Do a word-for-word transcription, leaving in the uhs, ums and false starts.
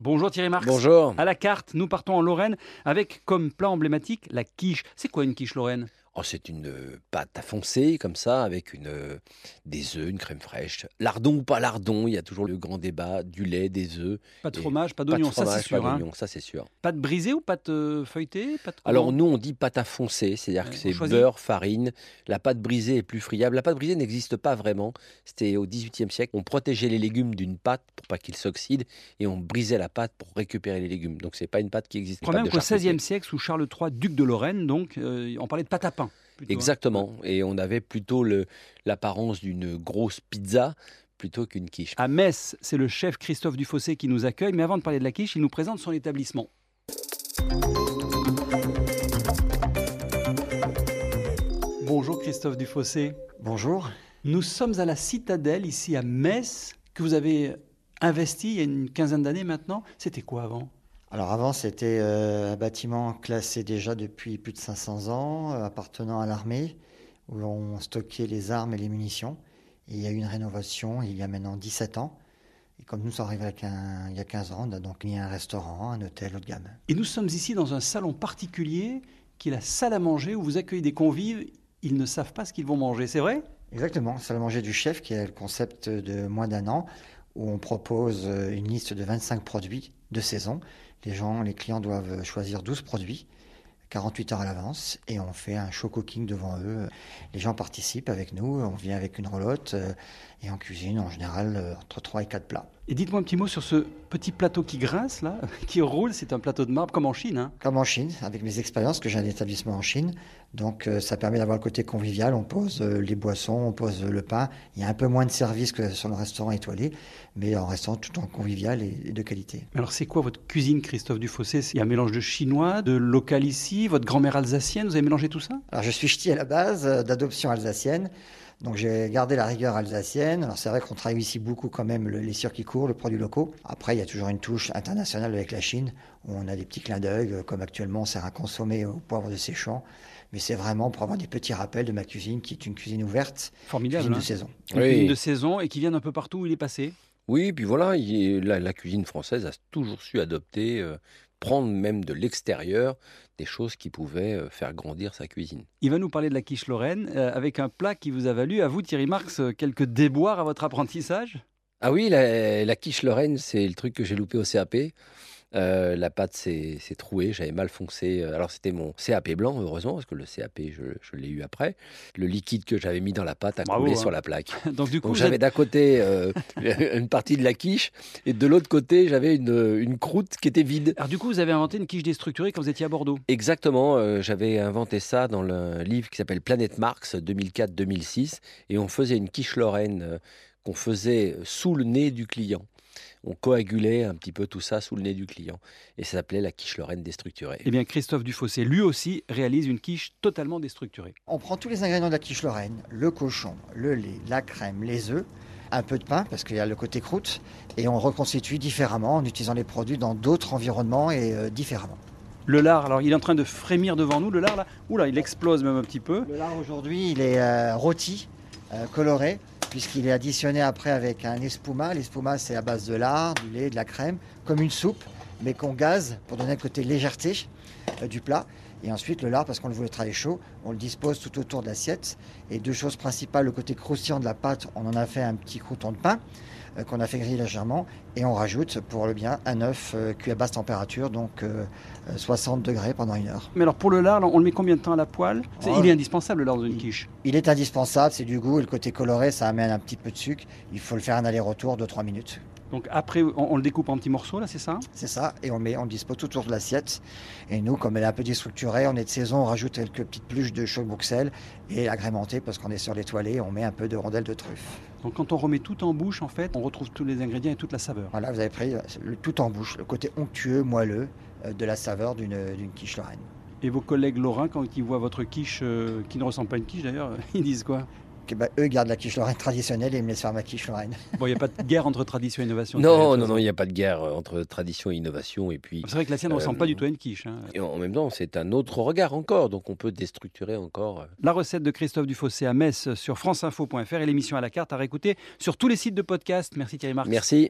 Bonjour Thierry Marx. Bonjour. À la carte, nous partons en Lorraine avec comme plat emblématique la quiche. C'est quoi une quiche lorraine? Oh, c'est une euh, pâte à foncer, comme ça, avec une, euh, des œufs, une crème fraîche. Lardon ou pas lardon, il y a toujours le grand débat, du lait, des œufs. Pas de et fromage, pas Pas de d'oignon, ça c'est fromage, pas sûr. Hein. d'oignon, ça c'est sûr. Pâte brisée ou pâte euh, feuilletée pâte Alors comment? nous, on dit pâte à foncer, c'est-à-dire Ouais, que on c'est choisit beurre, farine. La pâte brisée est plus friable. La pâte brisée n'existe pas vraiment. C'était au dix-huitième siècle. On protégeait les légumes d'une pâte pour pas qu'ils s'oxydent et on brisait la pâte pour récupérer les légumes. Donc c'est pas une pâte qui existe. Je crois même qu'au seizième siècle, sous Charles trois, duc de Lorraine, donc, euh, on parlait de pâte à pain. Plutôt, hein. Exactement. Et on avait plutôt le- l'apparence d'une grosse pizza plutôt qu'une quiche. À Metz, c'est le chef Christophe Dufossé qui nous accueille. Mais avant de parler de la quiche, il nous présente son établissement. Bonjour Christophe Dufossé. Bonjour. Nous sommes à la Citadelle, ici à Metz, que vous avez investi il y a une quinzaine d'années maintenant. C'était quoi avant? Alors avant, c'était euh, un bâtiment classé déjà depuis plus de cinq cents ans, euh, appartenant à l'armée, où l'on stockait les armes et les munitions. Et il y a eu une rénovation il y a maintenant dix-sept ans. Et comme nous sommes arrivés avec un- il y a quinze ans, on a donc mis un restaurant, un hôtel haut de gamme. Et nous sommes ici dans un salon particulier qui est la salle à manger où vous accueillez des convives. Ils ne savent pas ce qu'ils vont manger, c'est vrai? Exactement, salle à manger du chef, qui est le concept de moins d'un an, où on propose euh, une liste de vingt-cinq produits de saison. Les gens, les clients doivent choisir douze produits, quarante-huit heures à l'avance, et on fait un show cooking devant eux. Les gens participent avec nous, on vient avec une roulotte, euh, et on cuisine en général euh, entre trois et quatre plats. Et dites-moi un petit mot sur ce petit plateau qui grince là, qui roule. C'est un plateau de marbre comme en Chine, hein. Comme en Chine, avec mes expériences, que j'ai un établissement en Chine, donc euh, ça permet d'avoir le côté convivial. On pose euh, les boissons, on pose le pain. Il y a un peu moins de service que sur le restaurant étoilé, mais en restant tout en convivial et, et de qualité. Alors c'est quoi votre cuisine, Christophe Dufossé? Il y a un mélange de chinois, de local ici, votre grand-mère alsacienne, vous avez mélangé tout ça? Alors je suis ch'ti à la base, euh, d'adoption alsacienne, donc j'ai gardé la rigueur alsacienne. Alors c'est vrai qu'on travaille ici beaucoup quand même le- les circuits courts, le produit locaux. Après il y a toujours une touche internationale avec la Chine, où on a des petits clins d'œil, euh, comme actuellement on sert un consommé au poivre de Séchant. Mais c'est vraiment pour avoir des petits rappels de ma cuisine, qui est une cuisine ouverte, Formidable, cuisine hein. de saison. Une Oui. cuisine de saison et qui vient d'un peu partout où il est passé. Oui, puis voilà, il- la, la cuisine française a toujours su adopter, euh, prendre même de l'extérieur des choses qui pouvaient euh, faire grandir sa cuisine. Il va nous parler de la quiche lorraine euh, avec un plat qui vous a valu, à vous Thierry Marx, euh, quelques déboires à votre apprentissage. Ah oui, la, la quiche lorraine, c'est le truc que j'ai loupé au C A P. Euh, la pâte s'est s'est trouée, j'avais mal foncé. Alors c'était mon C A P blanc, heureusement, parce que le C A P, je, je l'ai eu après. Le liquide que j'avais mis dans la pâte a Bravo, coulé hein. sur la plaque. Donc du coup, Donc vous j'avais êtes- d'un côté euh, une partie de la quiche, et de l'autre côté, j'avais une, une croûte qui était vide. Alors du coup, vous avez inventé une quiche déstructurée quand vous étiez à Bordeaux. Exactement, euh, j'avais inventé ça dans le livre qui s'appelle Planète Marx deux mille quatre deux mille six, et on faisait une quiche lorraine euh, qu'on faisait sous le nez du client. On coagulait un petit peu tout ça sous le nez du client, et ça s'appelait la quiche lorraine déstructurée. Eh bien, Christophe Dufossé, lui aussi, réalise une quiche totalement déstructurée. On prend tous les ingrédients de la quiche lorraine, le cochon, le lait, la crème, les œufs, un peu de pain, parce qu'il y a le côté croûte, et on reconstitue différemment en utilisant les produits dans d'autres environnements et euh, différemment. Le lard, alors il est en train de frémir devant nous, le lard là, oula, il explose même un petit peu. Le lard aujourd'hui, il est euh, rôti, euh, coloré, puisqu'il est additionné après avec un espuma. L'espuma, c'est à base de lard, du lait, de la crème, comme une soupe, mais qu'on gaze pour donner le côté légèreté euh, du plat. Et ensuite, le lard, parce qu'on le voulait travailler chaud, on le dispose tout autour de l'assiette. Et deux choses principales, le côté croustillant de la pâte, on en a fait un petit crouton de pain euh, qu'on a fait griller légèrement. Et on rajoute, pour le bien, un œuf euh, cuit à basse température, donc euh, euh, soixante degrés pendant une heure. Mais alors pour le lard, là, on le met combien de temps à la poêle? C'est- Oh. Il est indispensable le lard dans une quiche. Il est indispensable, c'est du goût, et le côté coloré, ça amène un petit peu de sucre. Il faut le faire un aller-retour de trois minutes. Donc après, on, on le découpe en petits morceaux, là, c'est ça? C'est ça, et on, met, on le dispose tout autour de l'assiette. Et nous, comme elle est un peu déstructurée, on est de saison, on rajoute quelques petites pluches de chaux de Bruxelles et agrémenté, parce qu'on est sur l'étoilé, on met un peu de rondelles de truffe. Donc quand on remet tout en bouche, en fait, on retrouve tous les ingrédients et toute la saveur. Voilà, vous avez pris le tout en bouche, le côté onctueux, moelleux euh, de la saveur d'une d'une quiche lorraine. Et vos collègues lorrains, quand ils voient votre quiche, euh, qui ne ressemble pas à une quiche d'ailleurs, ils disent quoi? Que, bah, eux gardent la quiche lorraine traditionnelle et me laissent faire ma quiche lorraine. Bon, il n'y a pas de guerre entre tradition et innovation. Non, non, non, il n'y a pas de guerre euh, entre tradition et innovation. Et puis, C'est vrai que la sienne ne Euh, ressemble pas du tout à une quiche, hein. et en même temps, c'est un autre regard encore, donc on peut déstructurer encore. euh, La recette de Christophe Dufossé à Metz sur franceinfo point f r et l'émission à la carte à réécouter sur tous les sites de podcast. Merci Thierry Marx. Merci.